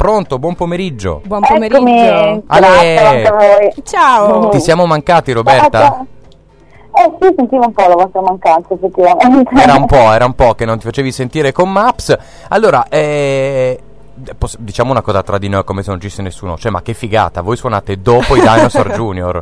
pronto? Buon pomeriggio. Buon pomeriggio. Eccomi. Ale. Grazie a voi. Ciao. Ti siamo mancati, Roberta? Sì, sentivo un po' la vostra mancanza, effettivamente. Era un po' che non ti facevi sentire con Maps. Allora, diciamo una cosa tra di noi, come se non ci sia nessuno. Cioè, ma che figata, voi suonate dopo i Dinosaur Junior.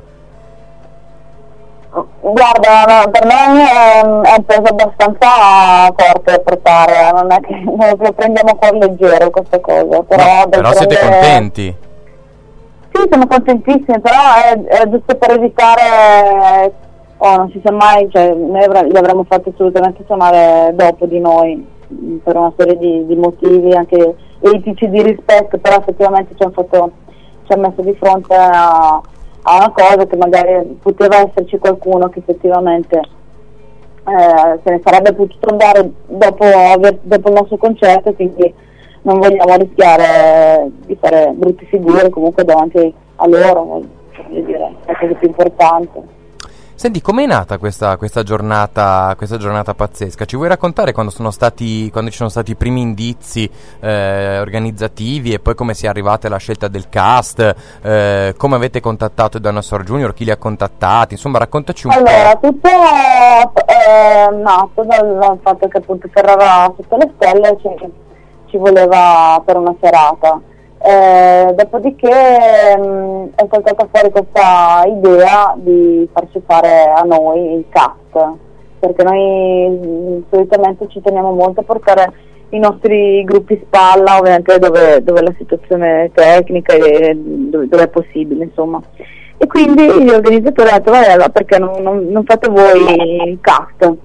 Guarda, no, per me è un peso abbastanza forte da portare, non è che lo prendiamo con leggero questa cosa. Però siete contenti? Sì, sono contentissimi, però è giusto per evitare, non si sa mai, cioè noi li avremmo fatti assolutamente suonare dopo di noi, per una serie di motivi anche etici di rispetto, però effettivamente ci ha messo di fronte a una cosa che magari poteva esserci qualcuno che effettivamente se ne sarebbe potuto andare dopo il nostro concerto, quindi non vogliamo rischiare di fare brutte figure comunque davanti a loro, voglio dire, è la cosa più importante. Senti, com'è nata questa giornata pazzesca? Ci vuoi raccontare quando ci sono stati i primi indizi organizzativi e poi come si è arrivate alla scelta del cast, come avete contattato i Dinosaur Junior, chi li ha contattati, insomma raccontaci un po'. Allora, tutto nato dal fatto che appunto Ferrara sotto le stelle ci voleva per una serata. Dopodiché è saltata fuori questa idea di farci fare a noi il cast, perché noi solitamente ci teniamo molto a portare i nostri gruppi spalla, ovviamente dove la situazione tecnica e dove è possibile, insomma. E quindi gli organizzatori hanno detto: vabbè, perché non fate voi il cast?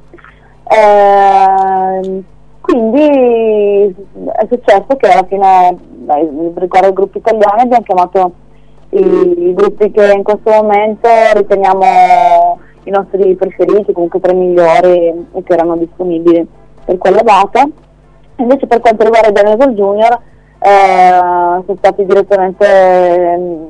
Quindi è successo che alla fine, riguardo ai gruppi italiani, abbiamo chiamato i gruppi che in questo momento riteniamo i nostri preferiti, comunque tra i migliori e che erano disponibili per quella data. Invece per quanto riguarda i Dinosaur Junior sono stati direttamente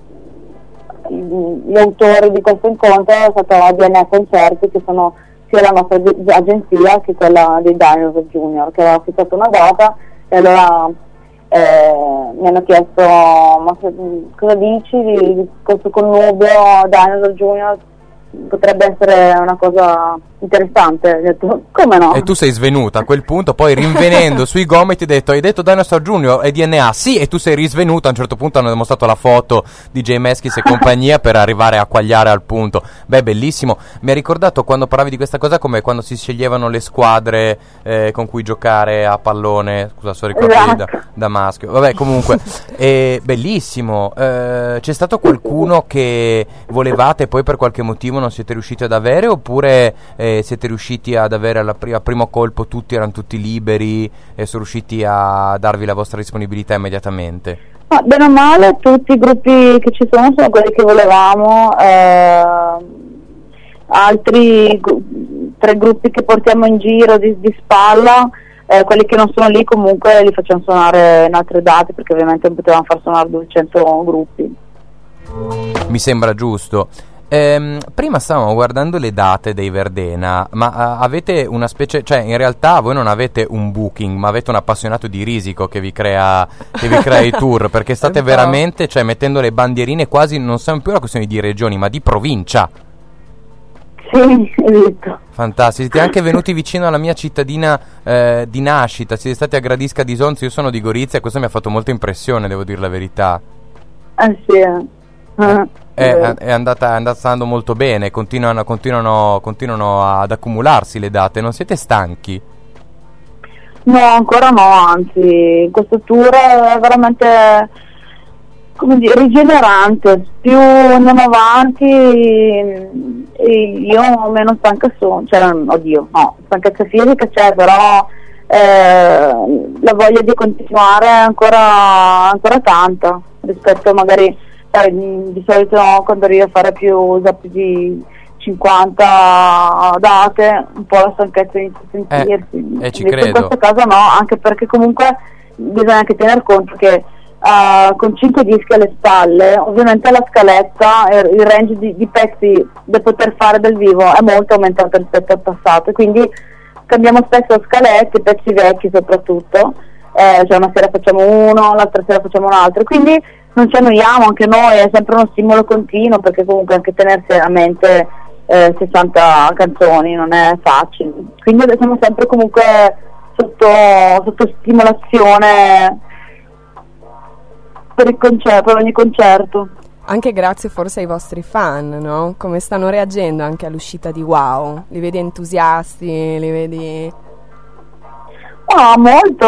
gli autori di questo incontro, è stata la DNA Concerti, che sono sia la nostra agenzia che quella dei Dinosaur Junior, che aveva fissato una data, e allora mi hanno chiesto: ma cosa dici di questo connubio Dinosaur Junior? Potrebbe essere una cosa interessante. Ho detto: come no? E tu sei svenuta a quel punto, poi rinvenendo sui gomiti hai detto Dinosaur Junior e DNA, sì, e tu sei risvenuta. A un certo punto hanno dimostrato la foto di Jay Meskis e compagnia per arrivare a quagliare al punto. Beh, bellissimo. Mi ha ricordato, quando parlavi di questa cosa, come quando si sceglievano le squadre con cui giocare a pallone. Scusa, so ricordi da maschio. Vabbè, comunque bellissimo. C'è stato qualcuno che volevate e poi per qualche motivo non siete riusciti ad avere, oppure siete riusciti ad avere a primo colpo, erano tutti liberi e sono riusciti a darvi la vostra disponibilità immediatamente? Bene o male tutti i gruppi che ci sono quelli che volevamo, altri 3 gruppi che portiamo in giro di spalla, quelli che non sono lì comunque li facciamo suonare in altre date, perché ovviamente non potevamo far suonare 200 gruppi. Mi sembra giusto. Prima stavamo guardando le date dei Verdena, ma avete una specie, cioè in realtà voi non avete un booking, ma avete un appassionato di risico che vi crea i tour, perché state veramente, cioè, mettendo le bandierine quasi, non siamo più una questione di regioni, ma di provincia. Sì, esatto. Fantastico, siete anche venuti vicino alla mia cittadina di nascita, siete stati a Gradisca di Sonzo, io sono di Gorizia e questo mi ha fatto molta impressione, devo dire la verità. Sì. È andando molto bene, continuano ad accumularsi le date, non siete stanchi? No, ancora no, anzi, questo tour è veramente, come dire, rigenerante. Più andiamo avanti e io meno stanca sono, cioè, oddio, no, stanchezza fisica c'è, però la voglia di continuare è ancora tanta rispetto magari, di solito quando arrivo a fare più di 50 date, un po' la stanchezza inizia a sentirsi. Ci credo. In questo caso no, anche perché comunque bisogna anche tener conto che con 5 dischi alle spalle, ovviamente la scaletta, il range di pezzi da poter fare dal vivo è molto aumentato rispetto al passato, quindi cambiamo spesso scalette, pezzi vecchi soprattutto, cioè una sera facciamo uno, l'altra sera facciamo un altro, quindi non ci annoiamo, anche noi è sempre uno stimolo continuo, perché comunque anche tenersi a mente 60 canzoni non è facile, quindi siamo sempre comunque sotto stimolazione per ogni concerto. Anche grazie forse ai vostri fan, no? Come stanno reagendo anche all'uscita di Wow? Li vedi entusiasti, li vedi... Molto,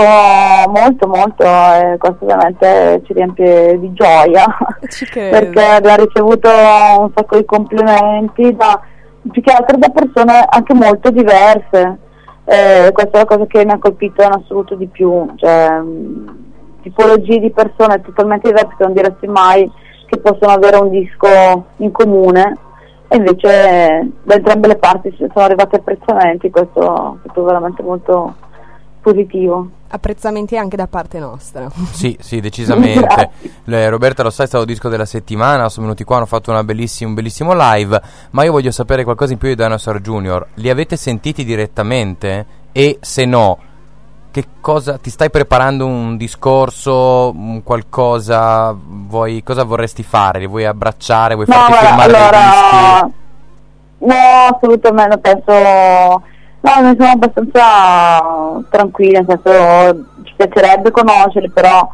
questo ovviamente ci riempie di gioia, perché abbiamo ricevuto un sacco di complimenti più che altro da persone anche molto diverse, questa è la cosa che mi ha colpito in assoluto di più, cioè tipologie di persone totalmente diverse che non diresti mai che possono avere un disco in comune, e invece da entrambe le parti sono arrivati apprezzamenti, questo è stato veramente molto positivo. Apprezzamenti anche da parte nostra. Sì, decisamente. Roberta, lo sai, è stato il disco della settimana, sono venuti qua, hanno fatto un bellissimo live, ma io voglio sapere qualcosa in più di Dinosaur Junior. Li avete sentiti direttamente? E se no, che cosa ti stai preparando, un discorso, qualcosa, cosa vorresti fare? Li vuoi abbracciare, vuoi farti firmare dei dischi? No, assolutamente, penso... No, noi siamo abbastanza tranquilli, nel senso ci piacerebbe conoscerli, però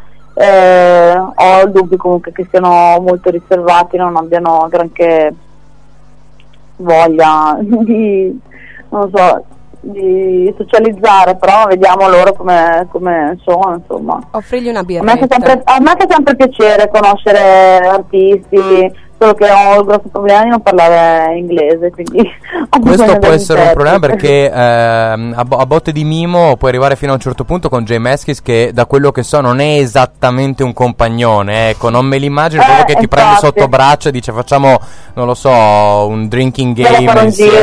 ho il dubbio comunque che siano molto riservati, non abbiano granché voglia di, non so, di socializzare, però vediamo loro come sono, insomma. Offrigli una birra. A me fa sempre piacere conoscere artisti, solo che ho il grosso problema di non parlare inglese, quindi questo può essere un problema, perché a botte di mimo puoi arrivare fino a un certo punto con Jay Meskis, che da quello che so non è esattamente un compagnone, ecco, non me l'immagino proprio che ti prende sotto braccio e dice facciamo, non lo so, un drinking game fare un giro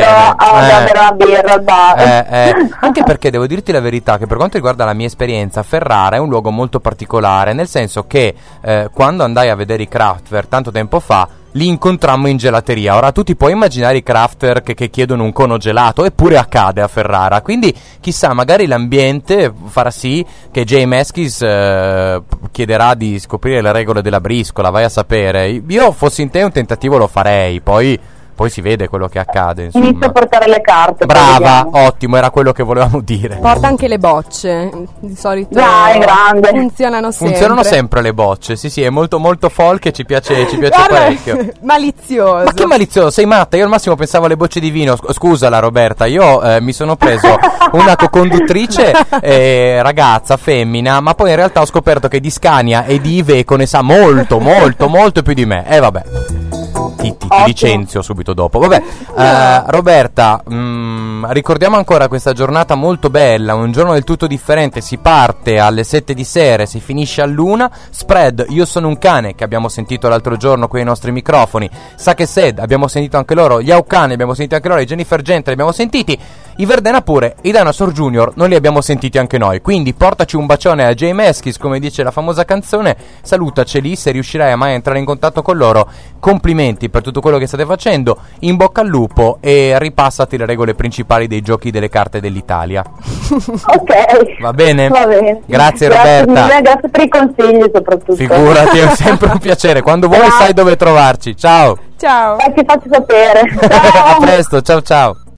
a bere una birra al bar. Anche perché devo dirti la verità che per quanto riguarda la mia esperienza, Ferrara è un luogo molto particolare, nel senso che quando andai a vedere i Kraftwerk tanto tempo fa, li incontrammo in gelateria. Ora tu ti puoi immaginare i Kraftwerk che chiedono un cono gelato, eppure accade a Ferrara, quindi chissà, magari l'ambiente farà sì che Jay Meskis chiederà di scoprire le regole della briscola, vai a sapere. Io fossi in te un tentativo lo farei, poi si vede quello che accade, insomma. Inizio a portare le carte. Brava, ottimo, era quello che volevamo dire. Porta anche le bocce, di solito dai, grande. Funzionano sempre le bocce, sì, è molto molto folk e ci piace parecchio. Malizioso. Ma che malizioso, sei matta? Io al massimo pensavo alle bocce di vino. Scusala Roberta, io mi sono preso una co-conduttrice ragazza, femmina, ma poi in realtà ho scoperto che di Scania e di Iveco ne sa molto più di me. Vabbè, ti licenzio subito dopo. Vabbè, Roberta, ricordiamo ancora questa giornata molto bella, un giorno del tutto differente. Si parte alle 7 di sera, si finisce all'1. Spread, Io sono un cane, che abbiamo sentito l'altro giorno qui ai nostri microfoni. Sake Sed, abbiamo sentito anche loro. Gli Aucani, abbiamo sentito anche loro. I Jennifer Gentry, li abbiamo sentiti. I Verdena pure. I Dinosaur Junior non li abbiamo sentiti anche noi. Quindi portaci un bacione a Jay Meskis, come dice la famosa canzone. Salutaceli se riuscirai a mai entrare in contatto con loro. Complimenti per tutto quello che state facendo, in bocca al lupo, e ripassati le regole principali dei giochi delle carte dell'Italia. Ok, va bene? Grazie, grazie Roberta, grazie per i consigli soprattutto. Figurati, è sempre un piacere, quando vuoi sai dove trovarci. Ciao, ti faccio sapere. Ciao. A presto, ciao.